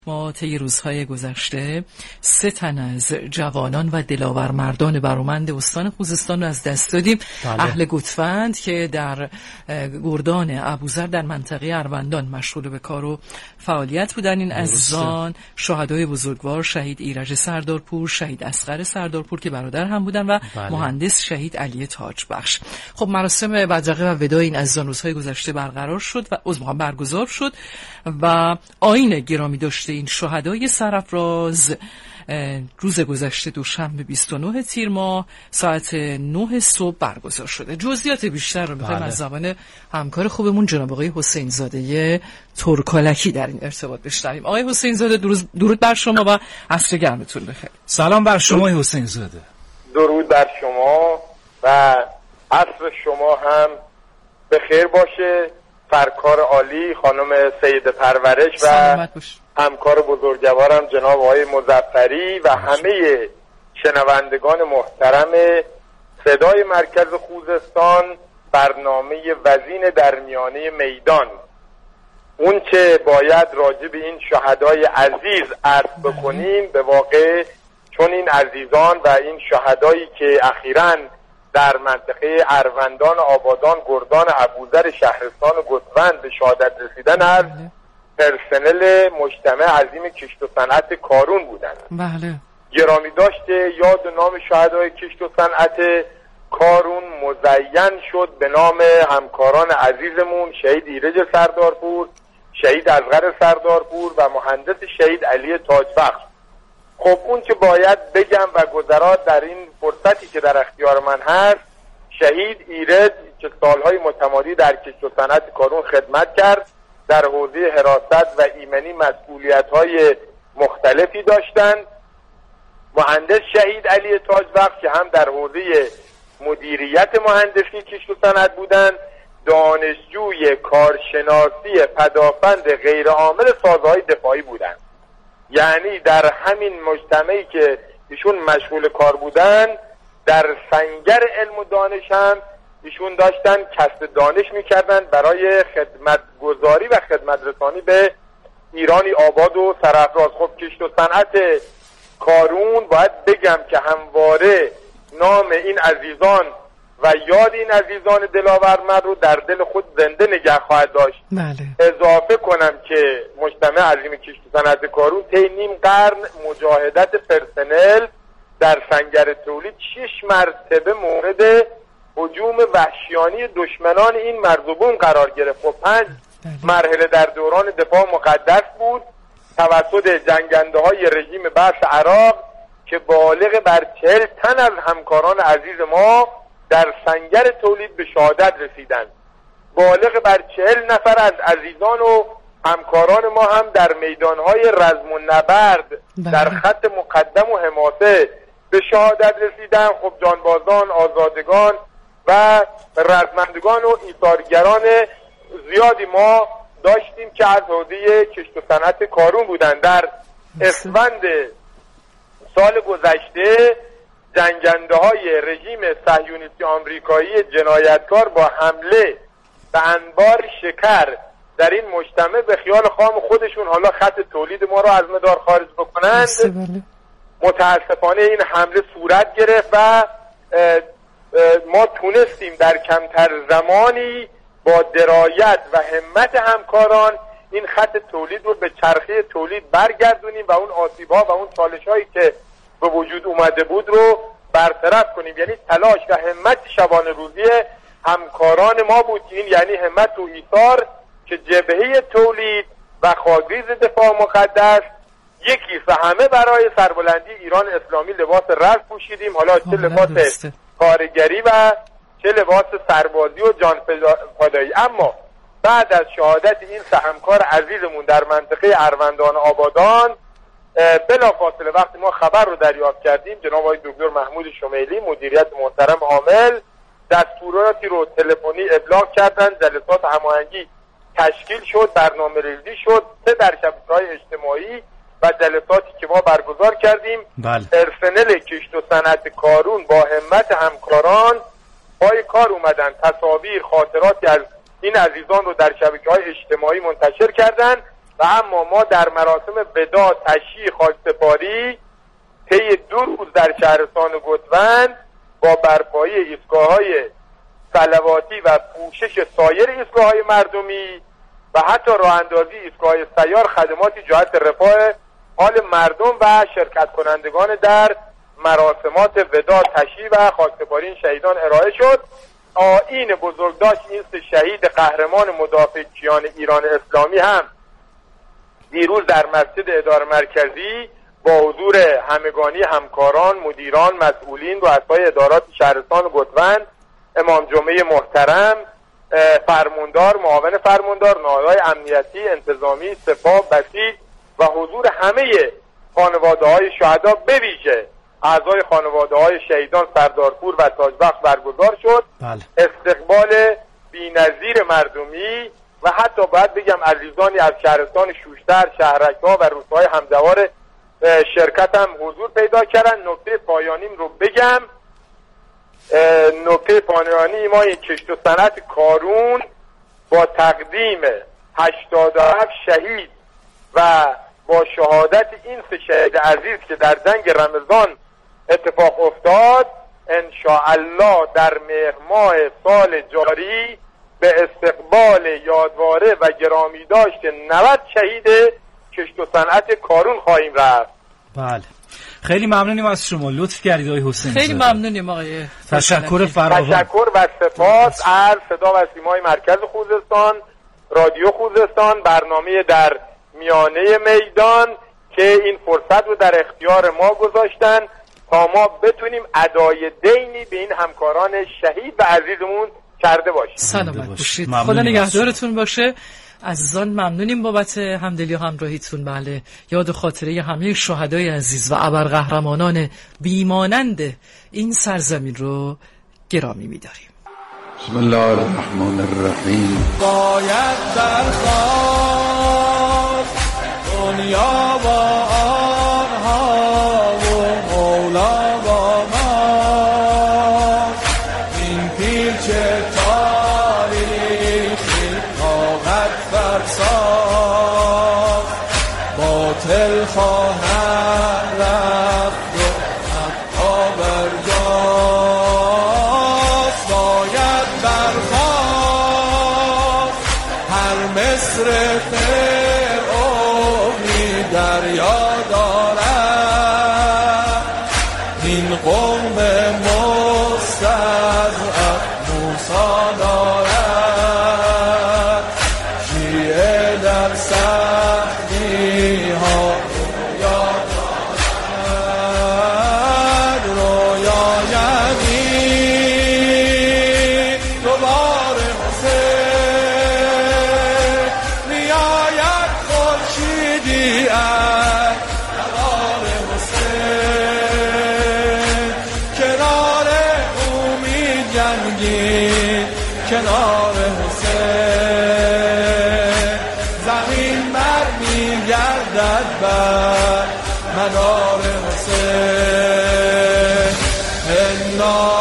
ما طی روزهای گذشته 3 تن از جوانان و دلاور مردان برومند استان خوزستان رو از دست دادیم. اهل گوتفند که در گردان ابوذر در منطقه اروندان مشغول به کار و فعالیت بودن. این عزیزان شهدای بزرگوار شهید ایرج سردارپور، شهید اصغر سردارپور که برادر هم بودن و مهندس شهید علی تاجبخش. خب مراسم بدرقه و وداع این عزیزان روزهای گذشته برگزار شد و آیین گرامی داشته این شهدای سرافراز روز گذشته دوشنبه 29 تیر ماه ساعت 9 صبح برگزار شده. جزئیات بیشتر رو می‌خوایم از زبان همکار خوبمون جناب آقای حسین زاده ترکالکی در این ارتباط بشنویم. آقای حسین زاده درود بر شما و عصر گرمتون بخیر. سلام بر شما حسین زاده. درود بر شما و عصر شما هم به خیر باشه. سرکار عالی خانم سید پرورش و همکار بزرگوارم جناب آقای مظفری و همه شنوندگان محترم صدای مرکز خوزستان، برنامه وزین در میانه میدان. اون چه باید راجع به این شهدای عزیز عرض بکنیم، به واقع چون این عزیزان و این شهدایی که اخیراً در منطقه اروندان، آبادان، گردان ابوذر شهرستان و گوتفند به شهادت رسیدن از پرسنل مجتمع عظیم کشت و صنعت کارون بودند. بله. گرامی داشته یاد و نام شهدای کشت و صنعت کارون مزین شد به نام همکاران عزیزمون شهید ایرج سردارپور، شهید اصغر سردارپور و مهندس شهید علی تاجبخش. خب اون که باید بگم و گذرات در این فرصتی که در اختیار من هست، شهید ایرج که سالهای متمادی در کشت و صنعت کارون خدمت کرد، در حوزه حراست و ایمنی مسئولیت‌های مختلفی داشتند. مهندس شهید علی تاجبخش که هم در حوزه مدیریت مهندسی کشت و صنعت بودند، دانشجوی کارشناسی پدافند غیر عامل سازهای دفاعی بودند. یعنی در همین مجتمعی که ایشون مشغول کار بودن، در سنگر علم و دانش هم ایشون داشتن کسب دانش میکردن برای خدمت گذاری و خدمت رسانی به ایرانی آباد و سرافراز. خب کشت و صنعت کارون باید بگم که همواره نام این عزیزان و یاد این عزیزان دلاورمند رو در دل خود زنده نگه خواهد داشت. اضافه کنم که مجتمع عظیم کشت و صنعت کارون طی نیم قرن مجاهدت پرسنل در سنگر تولید 6 مرتبه مورد هجوم وحشیانه دشمنان این مرز و بوم قرار گرفت و 5 مرحله در دوران دفاع مقدس بود توسط جنگنده های رژیم بعث عراق که بالغ بر 40 تن از همکاران عزیز ما در سنگر تولید به شهادت رسیدند. بالغ بر 40 نفر از عزیزان و همکاران ما هم در میدانهای رزم و نبرد در خط مقدم و حماسه به شهادت رسیدند. خب جانبازان، آزادگان و رزمندگان و ایثارگران زیادی ما داشتیم که از حوزه کشت و صنعت کارون بودند. در اسفند سال گذشته جنگنده های رژیم صهیونیستی آمریکایی جنایتکار با حمله به انبار شکر در این مجتمع به خیال خام خودشون حالا خط تولید ما رو از مدار خارج بکنند. متاسفانه این حمله صورت گرفت و ما تونستیم در کمتر زمانی با درایت و همت همکاران این خط تولید رو به چرخه تولید برگردونیم و اون آسیب‌ها و اون چالش‌هایی که به وجود اومده بود رو برطرف کنیم. یعنی تلاش و همت شبانه روزی همکاران ما بود که این یعنی همت و ایثار که جبهه تولید و خاکریز دفاع مقدس یکیست و همه برای سربلندی ایران اسلامی لباس رزم پوشیدیم، حالا چه لباس کارگری و چه لباس سربازی و جانفدایی. اما بعد از شهادت این سه همکار عزیزمون در منطقه اروندان آبادان، بلافاصله وقتی ما خبر رو دریافت کردیم، جناب آقای دکتر محمود شمیلی مدیریت محترم عامل دستوراتی رو تلفنی ابلاغ کردن، جلسات هماهنگی تشکیل شد، برنامه‌ریزی شد، 3 در شبکه‌های اجتماعی و جلساتی که ما برگزار کردیم. پرسنل کشت و صنعت کارون با همت همکاران پای کار اومدن، تصاویر خاطراتی از این عزیزان رو در شبکه‌های اجتماعی منتشر کردن و اما ما در مراسم وداع، تشییع، خاکسپاری طی 2 روز در شهرستان گوسفند با برپایی ایستگاه‌های صلواتی و پوشش سایر ایستگاه‌های مردمی و حتی راه اندازی ایستگاه‌های سیار خدماتی جهت رفاه حال مردم و شرکت کنندگان در مراسمات وداع، تشییع و خاکسپاری این شهیدان ارائه شد. آیین بزرگداشت این شهید قهرمان مدافع کیان ایران اسلامی هم دیروز در مسجد اداره مرکزی با حضور همگانی همکاران، مدیران، مسئولین و رؤسای ادارات شهرستان گوسفند، امام جمعه محترم، فرماندار، معاون فرماندار، نهادهای امنیتی، انتظامی، سپاه، بسیج و حضور همه خانواده‌های شهدا به ویژه اعضای خانواده‌های شهیدان سردارپور و تاجبخش برگزار شد. بله. استقبال بی‌نظیر مردمی و حتی باید بگم عزیزانی از شهرستان شوشتر، شهرک‌ها و روستاهای همجوار شرکت هم حضور پیدا کردن. نکته پایانیم رو بگم، نکته پایانی ما این کشت و صنعت کارون با تقدیم 87 شهید و با شهادت این 3 شهید عزیز که در جنگ رمضان اتفاق افتاد، انشاءالله در مهر ماه سال جاری به استقبال یادواره و گرامی داشت 90 شهید کشت و صنعت کارون خواهیم رفت. بله، خیلی ممنونیم از شما، لطف کردید آقای حسین. خیلی ممنونیم آقای. تشکر فراوان. تشکر و سپاس از صدا و سیمای مرکز خوزستان، رادیو خوزستان، برنامه در میانه میدان که این فرصت رو در اختیار ما گذاشتن تا ما بتونیم ادای دینی به این همکاران شهید و عزیزمون کرده باشیم. سلامت باشید، خدا نگهدارتون باشه. عزیزان ممنونیم بابت همدلی و همراهیتون. بله، یاد و خاطره همه شهدای عزیز و ابرقهرمانان بیمانند این سرزمین رو گرامی می‌داریم. بسم الله الرحمن الرحیم. باید درخواست دنیا و آنها و مولا با ما، این پیچ تاریخی طاقت فرسا باطل خواهد رفت و حقا برجاست. باید برخواست هر مصر فرعونی دریا دارد، این قوم مستضعف موسی دارد، شیعه در سختی ها رویا دارد. رویا یعنی دوباره حسین میآید خورشیدی از نوار حسین، کنار او می جنگید کنار حسین، زمین بر می گردد بر منار حسین.